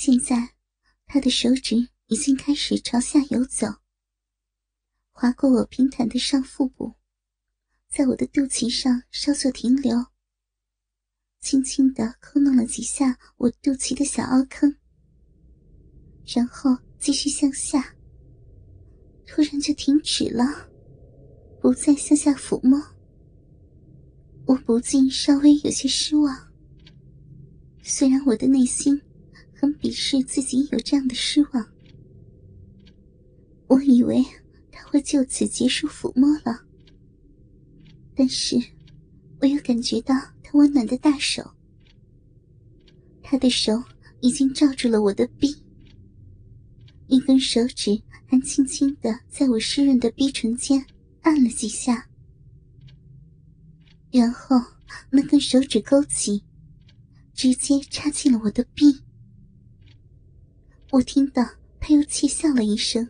现在他的手指已经开始朝下游走，划过我平坦的上腹部，在我的肚脐上稍作停留，轻轻地抠弄了几下我肚脐的小凹坑，然后继续向下，突然就停止了，不再向下抚摸。我不禁稍微有些失望，虽然我的内心很鄙视自己有这样的失望，我以为他会就此结束抚摸了，但是我又感觉到他温暖的大手，他的手已经罩住了我的臂，一根手指还轻轻地在我湿润的逼唇间按了几下，然后那根手指勾起，直接插进了我的臂。我听到他又窃笑了一声。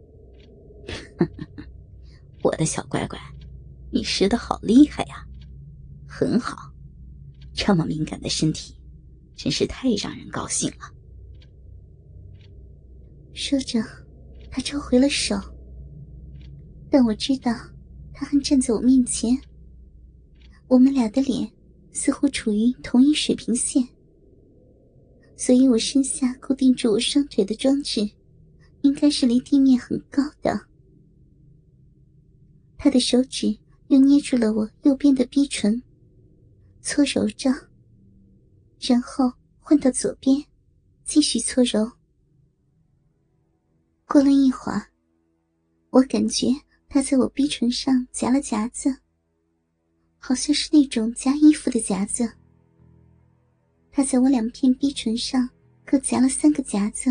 我的小乖乖，你湿得好厉害呀，很好，这么敏感的身体真是太让人高兴了。 说着他抽回了手，但我知道他还站在我面前，我们俩的脸似乎处于同一水平线，所以我身下固定住我双腿的装置应该是离地面很高的。他的手指又捏住了我右边的逼唇，搓揉着，然后换到左边，继续搓揉。过了一会儿，我感觉他在我逼唇上夹了夹子，好像是那种夹衣服的夹子。他在我两片逼唇上各夹了3个夹子。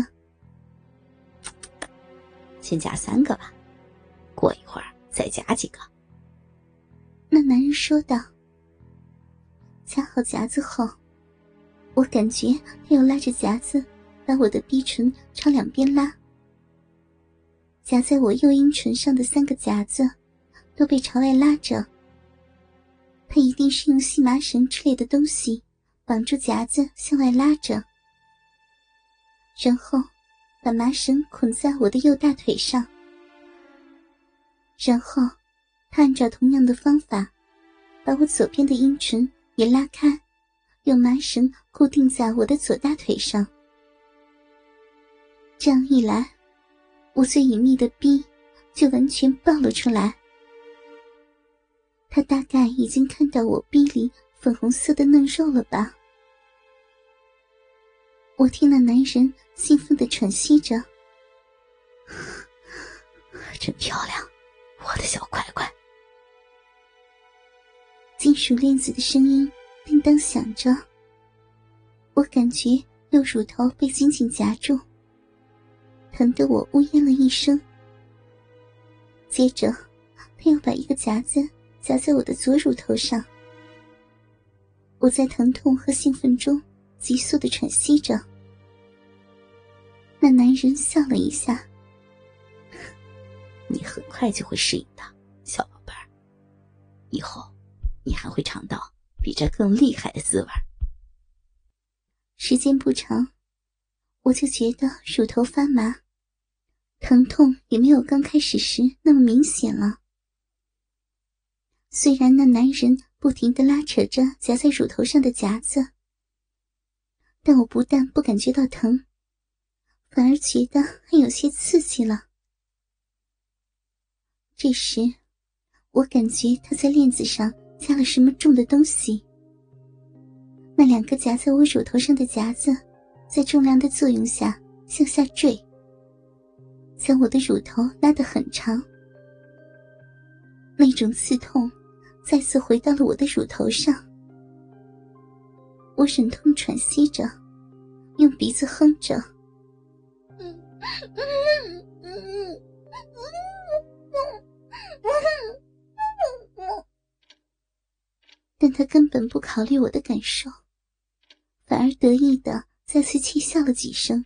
先夹3个吧，过一会儿再夹几个。 那男人说道。夹好夹子后，我感觉他又拉着夹子把我的逼唇朝两边拉，夹在我右阴唇上的3个夹子都被朝外拉着。他一定是用细麻绳之类的东西绑住夹子向外拉着，然后把麻绳捆在我的右大腿上，然后他按照同样的方法把我左边的阴唇也拉开，用麻绳固定在我的左大腿上。这样一来，我最隐秘的逼就完全暴露出来。他大概已经看到我逼里粉红色的嫩肉了吧。我听那男人兴奋地喘息着。 真漂亮，我的小乖乖。 金属链子的声音叮当响着，我感觉右乳头被紧紧夹住，疼得我呜咽了一声。接着他又把一个夹子夹在我的左乳头上。我在疼痛和兴奋中急速地喘息着。那男人笑了一下。 你很快就会适应的，小宝贝儿，以后你还会尝到比这更厉害的滋味。 时间不长，我就觉得乳头发麻，疼痛也没有刚开始时那么明显了。虽然那男人不停地拉扯着夹在乳头上的夹子，但我不但不感觉到疼，反而觉得还有些刺激了。这时我感觉他在链子上加了什么重的东西，那2个夹在我乳头上的夹子在重量的作用下向下坠，将我的乳头拉得很长。那种刺痛再次回到了我的乳头上。我忍痛喘息着，用鼻子哼着。但他根本不考虑我的感受，反而得意地再次窃笑了几声。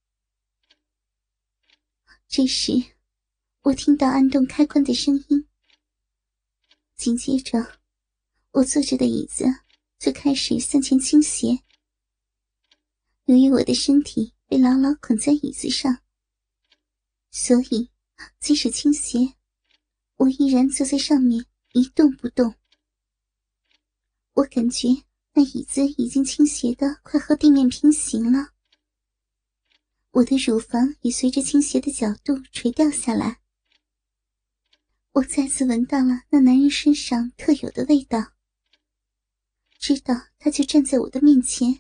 这时我听到按动开关的声音，紧接着我坐着的椅子就开始向前倾斜。由于我的身体被牢牢捆在椅子上，所以即使倾斜，我依然坐在上面一动不动。我感觉那椅子已经倾斜得快和地面平行了，我的乳房也随着倾斜的角度垂掉下来。我再次闻到了那男人身上特有的味道，知道他就站在我的面前。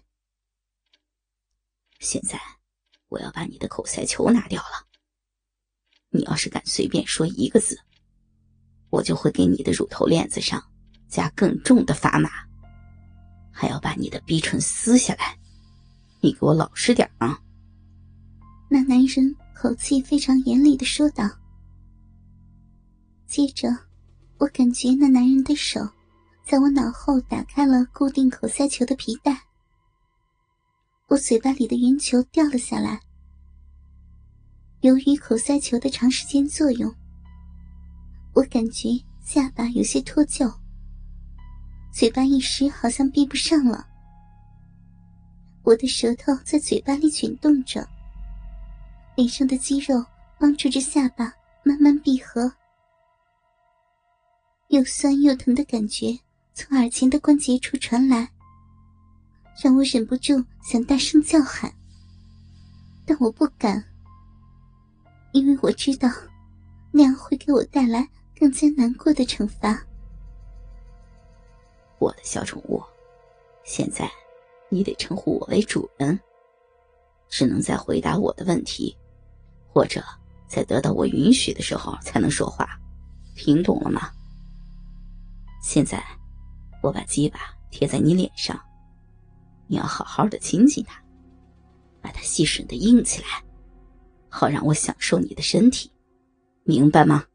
现在我要把你的口塞球拿掉了，你要是敢随便说一个字，我就会给你的乳头链子上加更重的砝码，还要把你的逼唇撕下来，你给我老实点啊！ 那男人口气非常严厉地说道。接着我感觉那男人的手在我脑后打开了固定口塞球的皮带，我嘴巴里的圆球掉了下来。由于口塞球的长时间作用，我感觉下巴有些脱臼，嘴巴一时好像闭不上了。我的舌头在嘴巴里卷动着，脸上的肌肉帮助着下巴慢慢闭合。又酸又疼的感觉从耳前的关节处传来，让我忍不住想大声叫喊，但我不敢，因为我知道那样会给我带来更加难过的惩罚。 我的小宠物，现在你得称呼我为主人，只能在回答我的问题，或者在得到我允许的时候才能说话，听懂了吗？现在我把鸡巴贴在你脸上，你要好好的亲近它，把它细吮的硬起来，好让我享受你的身体，明白吗？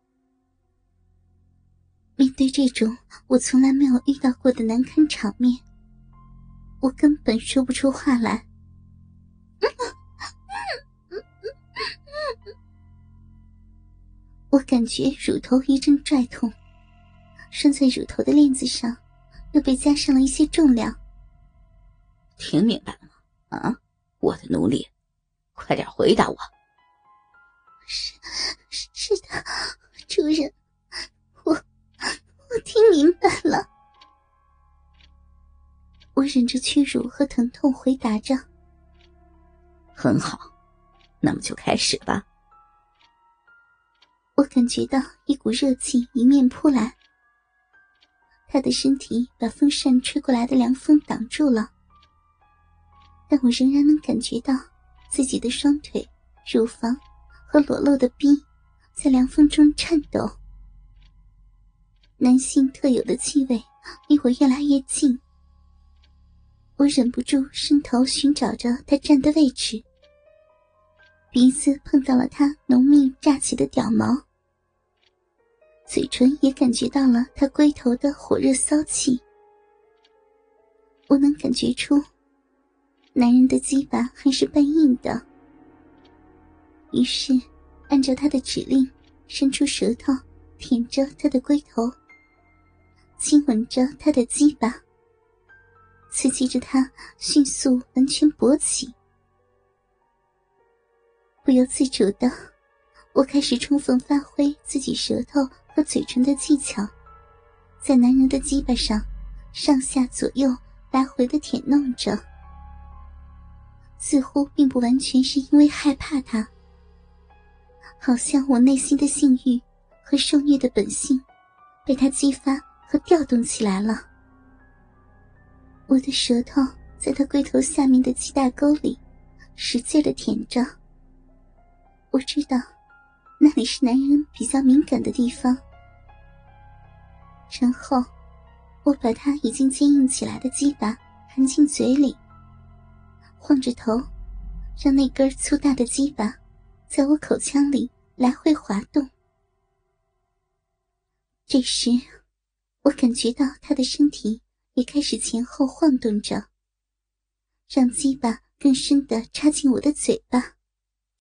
面对这种我从来没有遇到过的难堪场面，我根本说不出话来。我感觉乳头一阵拽痛，拴在乳头的链子上又被加上了一些重量。 听明白了吗？啊，我的奴隶，快点回答我。 是的，主人，我听明白了。我忍着屈辱和疼痛回答着。 很好，那么就开始吧。 我感觉到一股热气迎面扑来，他的身体把风扇吹过来的凉风挡住了，但我仍然能感觉到自己的双腿、乳房和裸露的逼在凉风中颤抖。男性特有的气味离我越来越近，我忍不住伸头寻找着他站的位置，鼻子碰到了他浓密炸起的屌毛，嘴唇也感觉到了他龟头的火热骚气。我能感觉出男人的鸡巴还是半硬的，于是按照他的指令伸出舌头舔着他的龟头，亲吻着他的鸡巴，刺激着他迅速完全勃起。不由自主的，我开始充分发挥自己舌头和嘴唇的技巧，在男人的鸡巴上上下左右来回的舔弄着。似乎并不完全是因为害怕他，好像我内心的性欲和受虐的本性被他激发和调动起来了。我的舌头在他龟头下面的鸡大沟里使劲地舔着，我知道那里是男人比较敏感的地方。然后我把他已经坚硬起来的鸡巴含进嘴里，晃着头让那根粗大的鸡巴在我口腔里来回滑动。这时我感觉到他的身体也开始前后晃动着，让鸡巴更深地插进我的嘴巴。